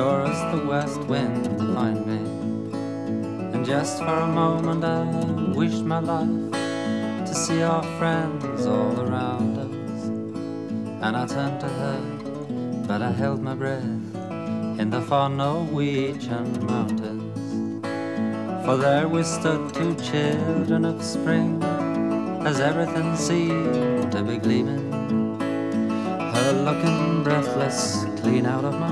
sure as the west wind to find me. And just for a moment I wished my life to see our friends all around us. And I turned to her, but I held my breath in the far Norwegian mountains. For there we stood, two children of spring, as everything seemed to be gleaming. Her looking breathless, clean out of my